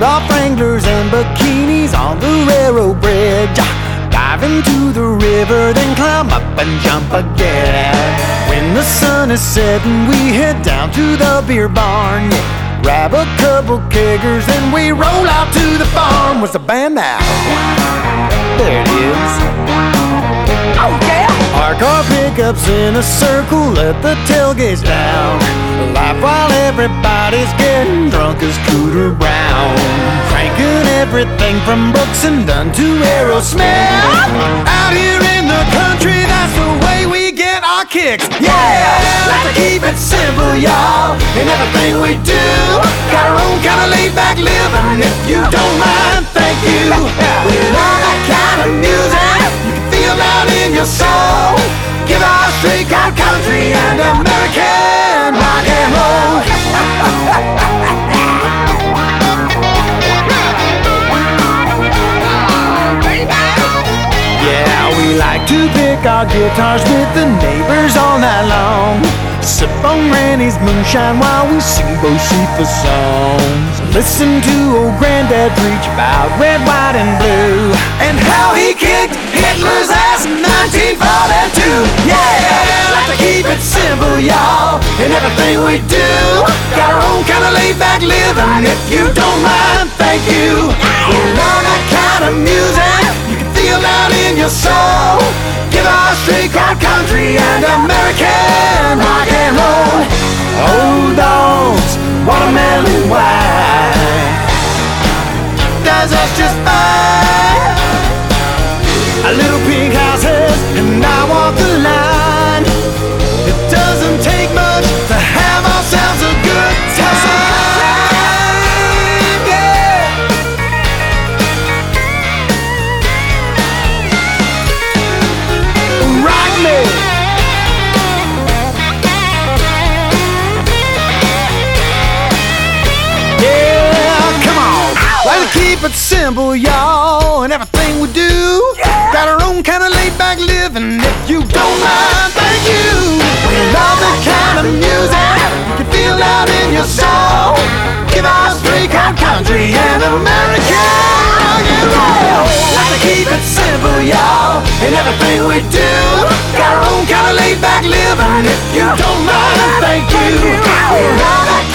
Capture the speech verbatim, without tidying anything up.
Put off Wranglers and bikinis on the railroad bridge. Dive into the river, then climb up and jump again. When the sun is setting, we head down to the beer barn. Yeah. Grab a couple keggers, then we roll out to the farm. Where's the band now? There it is. Oh yeah! Park our pickups in a circle, let the tailgates down. Laugh while everybody's getting drunk as Cooter Brown. Cranking everything from Brooks and Dunn to Aerosmith. Out here in the country, that's the way we get our kicks. Yeah! Like to keep it simple, y'all, in everything we do. Got our own kind of laid-back living, if you don't mind, thank you. We love that kind of music, you can feel that in your soul. Give our straight out country and American rock and roll. Yeah, we like to pick our guitars with the neighbors all night long. Sip on Granny's moonshine while we sing Bocephus songs. Listen to old Granddad preach about red, white, and blue, and how he kicked Hitler's ass in nineteen forty-two. Yeah, like to keep it simple, y'all, in everything we do. Got our own kind of laid-back living, if you don't mind, thank you. We love that kind of music, you can feel that in your soul. Give our straight crowd country and American rock and roll. Old dogs, watermelon wine, does us just fine. Our little pink houses and I walk the line. It doesn't take much to have ourselves a good time. Keep it simple, y'all, in everything we do. Yeah. Got our own kind of laid-back living, if you don't mind, thank you. We love that kind of music, you can feel that in your soul. Give our straight out country and American rock and roll. Like to keep it simple, y'all, in everything we do. Got our own kind of laid-back living, if you don't mind, thank you. We love that